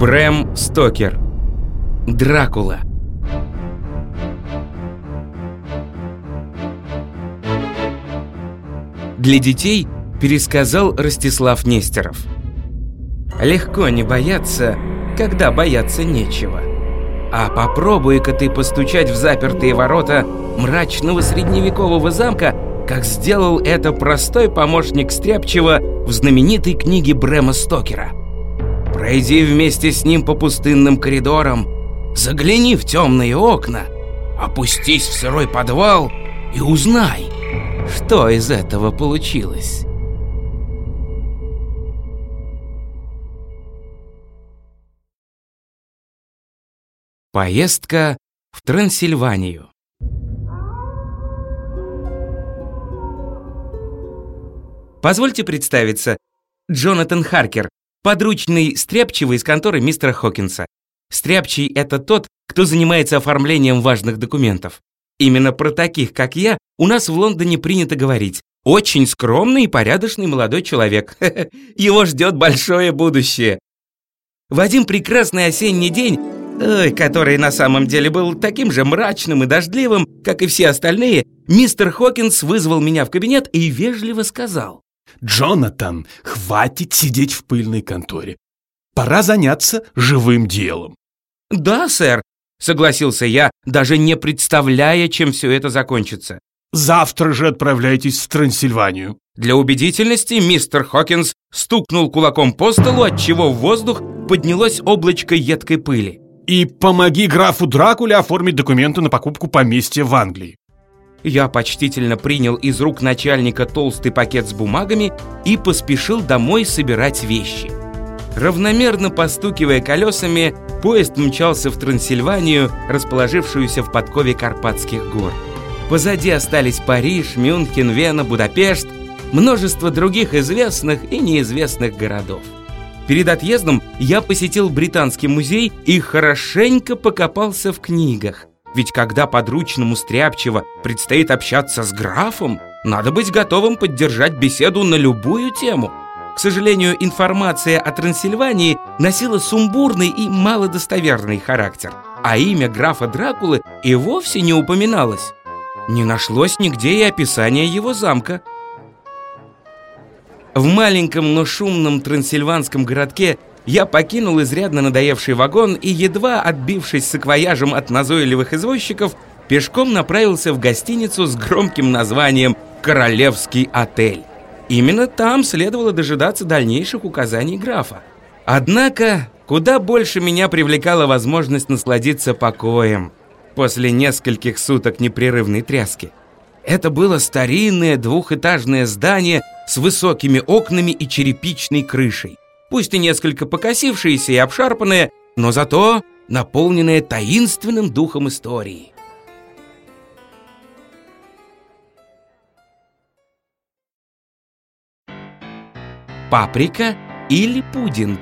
Брэм Стокер. Дракула. Для детей пересказал Ростислав Нестеров. Легко не бояться, когда бояться нечего. А попробуй-ка ты постучать в запертые ворота мрачного средневекового замка, как сделал это простой помощник Стряпчего в знаменитой книге Брэма Стокера. Пройди вместе с ним по пустынным коридорам, загляни в темные окна, опустись в сырой подвал и узнай, что из этого получилось. Поездка в Трансильванию. Позвольте представиться. Джонатан Харкер, подручный Стряпчего из конторы мистера Хокинса. Стряпчий – это тот, кто занимается оформлением важных документов. Именно про таких, как я, у нас в Лондоне принято говорить. Очень скромный и порядочный молодой человек. Его ждет большое будущее. В один прекрасный осенний день, который на самом деле был таким же мрачным и дождливым, как и все остальные, мистер Хокинс вызвал меня в кабинет и вежливо сказал: «Джонатан, хватит сидеть в пыльной конторе. Пора заняться живым делом». «Да, сэр», — согласился я, даже не представляя, чем все это закончится. «Завтра же отправляйтесь в Трансильванию». Для убедительности мистер Хокинс стукнул кулаком по столу, отчего в воздух поднялось облачко едкой пыли. «И помоги графу Дракуле оформить документы на покупку поместья в Англии». Я почтительно принял из рук начальника толстый пакет с бумагами и поспешил домой собирать вещи. Равномерно постукивая колесами, поезд мчался в Трансильванию, расположившуюся в подкове Карпатских гор. Позади остались Париж, Мюнхен, Вена, Будапешт, множество других известных и неизвестных городов. Перед отъездом я посетил Британский музей и хорошенько покопался в книгах. Ведь когда подручному Стряпчего предстоит общаться с графом, надо быть готовым поддержать беседу на любую тему. К сожалению, информация о Трансильвании носила сумбурный и малодостоверный характер, а имя графа Дракулы и вовсе не упоминалось. Не нашлось нигде и описания его замка. В маленьком, но шумном трансильванском городке я покинул изрядно надоевший вагон и, едва отбившись саквояжем от назойливых извозчиков, пешком направился в гостиницу с громким названием «Королевский отель». Именно там следовало дожидаться дальнейших указаний графа. Однако, куда больше меня привлекала возможность насладиться покоем после нескольких суток непрерывной тряски. Это было старинное двухэтажное здание с высокими окнами и черепичной крышей. Пусть и несколько покосившееся и обшарпанное, но зато наполненное таинственным духом истории. Паприка или пудинг?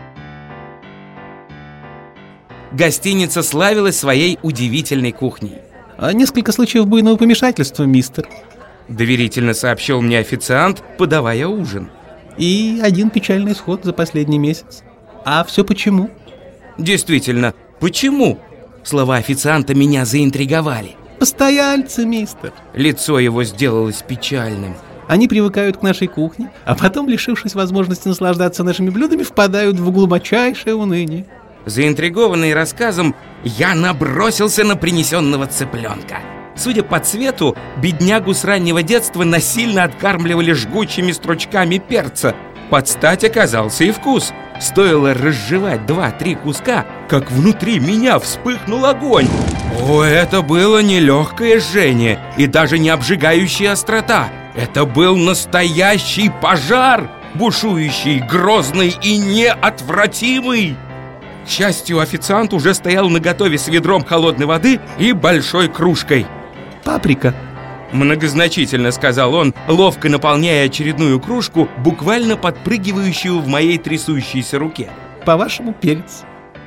Гостиница славилась своей удивительной кухней. Несколько случаев буйного помешательства, мистер. Доверительно сообщил мне официант, подавая ужин. И один печальный исход за последний месяц. А все почему? Действительно, почему? Слова официанта меня заинтриговали. Постояльцы, мистер. Лицо его сделалось печальным. Они привыкают к нашей кухне, а потом, лишившись возможности наслаждаться нашими блюдами, впадают в глубочайшее уныние. Заинтригованный рассказом, я набросился на принесенного цыпленка. Судя по цвету, беднягу с раннего детства насильно откармливали жгучими стручками перца. Под стать оказался и вкус. Стоило разжевать 2-3 куска, как внутри меня вспыхнул огонь. О, это было нелегкое жжение и даже не обжигающая острота. Это был настоящий пожар, бушующий, грозный и неотвратимый. К счастью, официант уже стоял наготове с ведром холодной воды и большой кружкой. «Паприка», — многозначительно сказал он, ловко наполняя очередную кружку, буквально подпрыгивающую в моей трясущейся руке. «По-вашему, перец».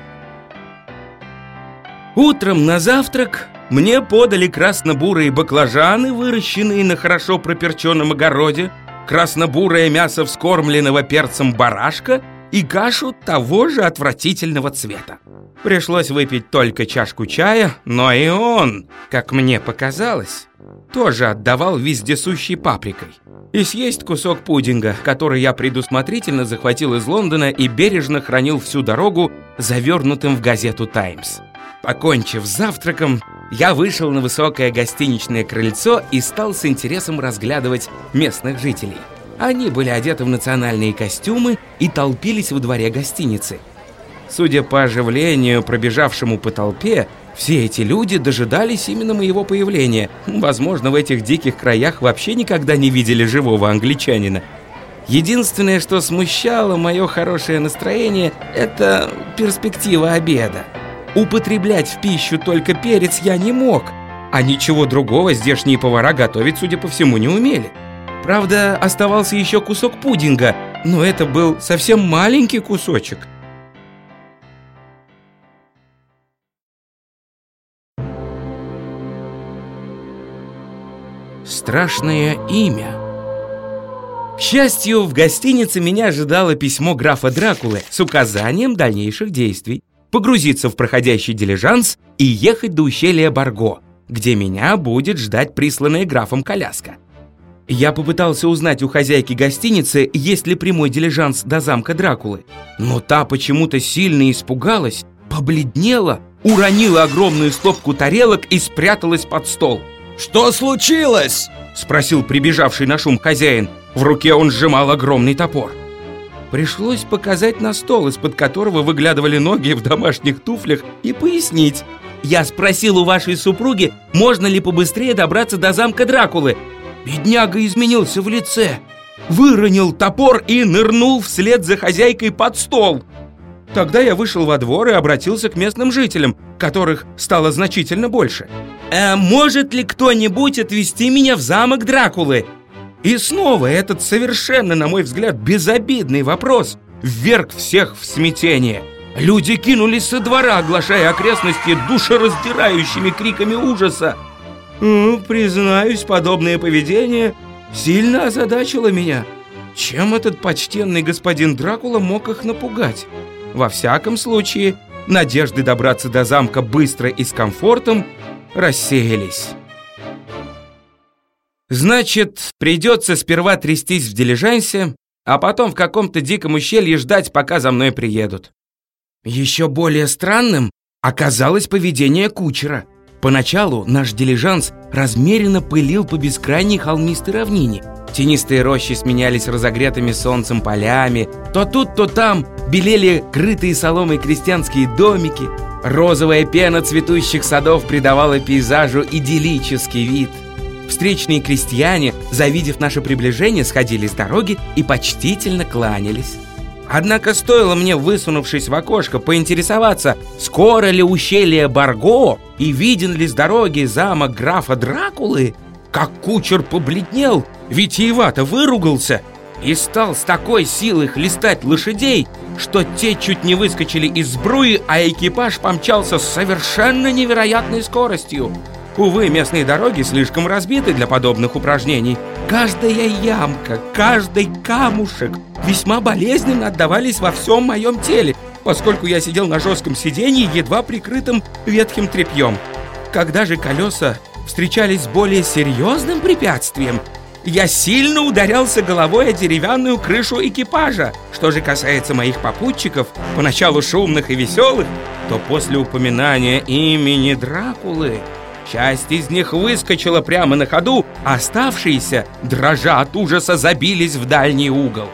Утром на завтрак мне подали красно-бурые баклажаны, выращенные на хорошо проперченном огороде, красно-бурое мясо вскормленного перцем барашка и кашу того же отвратительного цвета. Пришлось выпить только чашку чая, но и он, как мне показалось, тоже отдавал вездесущей паприкой. И съесть кусок пудинга, который я предусмотрительно захватил из Лондона и бережно хранил всю дорогу, завернутым в газету «Таймс». Покончив с завтраком, я вышел на высокое гостиничное крыльцо и стал с интересом разглядывать местных жителей. Они были одеты в национальные костюмы и толпились во дворе гостиницы. Судя по оживлению, пробежавшему по толпе, все эти люди дожидались именно моего появления. Возможно, в этих диких краях вообще никогда не видели живого англичанина. Единственное, что смущало мое хорошее настроение, это перспектива обеда. Употреблять в пищу только перец я не мог, а ничего другого здешние повара готовить, судя по всему, не умели. Правда, оставался еще кусок пудинга, но это был совсем маленький кусочек. Страшное имя. К счастью, в гостинице меня ожидало письмо графа Дракулы с указанием дальнейших действий: погрузиться в проходящий дилижанс и ехать до ущелья Барго, где меня будет ждать присланная графом коляска. Я попытался узнать у хозяйки гостиницы, есть ли прямой дилижанс до замка Дракулы, но та почему-то сильно испугалась, побледнела, уронила огромную стопку тарелок и спряталась под стол. «Что случилось?» — спросил прибежавший на шум хозяин. В руке он сжимал огромный топор. Пришлось показать на стол, из-под которого выглядывали ноги в домашних туфлях, и пояснить. Я спросил у вашей супруги, можно ли побыстрее добраться до замка Дракулы. Бедняга изменился в лице, выронил топор и нырнул вслед за хозяйкой под стол. Тогда я вышел во двор и обратился к местным жителям, которых стало значительно больше. «Может ли кто-нибудь отвезти меня в замок Дракулы?» И снова этот совершенно, на мой взгляд, безобидный вопрос вверг всех в смятение. Люди кинулись со двора, оглашая окрестности душераздирающими криками ужаса. Признаюсь, подобное поведение сильно озадачило меня. Чем этот почтенный господин Дракула мог их напугать? Во всяком случае, надежды добраться до замка быстро и с комфортом рассеялись. Значит, придется сперва трястись в дилижансе, а потом в каком-то диком ущелье ждать, пока за мной приедут. Еще более странным оказалось поведение кучера. Поначалу наш дилижанс размеренно пылил по бескрайней холмистой равнине. Тенистые рощи сменялись разогретыми солнцем полями. То тут, то там белели крытые соломой крестьянские домики. Розовая пена цветущих садов придавала пейзажу идиллический вид. Встречные крестьяне, завидев наше приближение, сходили с дороги и почтительно кланялись. Однако стоило мне, высунувшись в окошко, поинтересоваться, скоро ли ущелье Барго и виден ли с дороги замок графа Дракулы, как кучер побледнел, витиевато выругался и стал с такой силой хлестать лошадей, что те чуть не выскочили из сбруи, а экипаж помчался с совершенно невероятной скоростью. Увы, местные дороги слишком разбиты для подобных упражнений. Каждая ямка, каждый камушек весьма болезненно отдавались во всем моем теле, поскольку я сидел на жестком сиденье, едва прикрытым ветхим тряпьем. Когда же колеса встречались с более серьезным препятствием, я сильно ударялся головой о деревянную крышу экипажа. Что же касается моих попутчиков, поначалу шумных и веселых, то после упоминания имени Дракулы часть из них выскочила прямо на ходу, а оставшиеся, дрожа от ужаса, забились в дальний угол.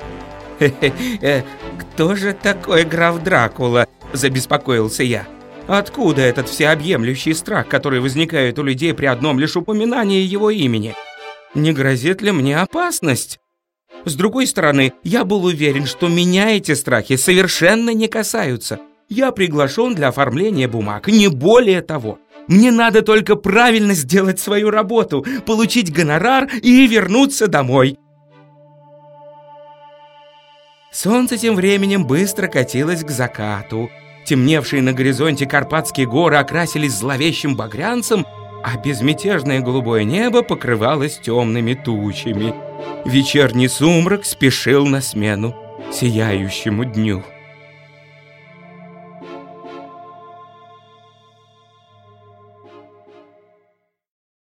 «Кто же такой граф Дракула?» – забеспокоился я. «Откуда этот всеобъемлющий страх, который возникает у людей при одном лишь упоминании его имени? Не грозит ли мне опасность?» С другой стороны, я был уверен, что меня эти страхи совершенно не касаются. Я приглашен для оформления бумаг, не более того. Мне надо только правильно сделать свою работу, получить гонорар и вернуться домой. Солнце тем временем быстро катилось к закату. Темневшие на горизонте Карпатские горы окрасились зловещим багрянцем, а безмятежное голубое небо покрывалось темными тучами. Вечерний сумрак спешил на смену. сияющему дню.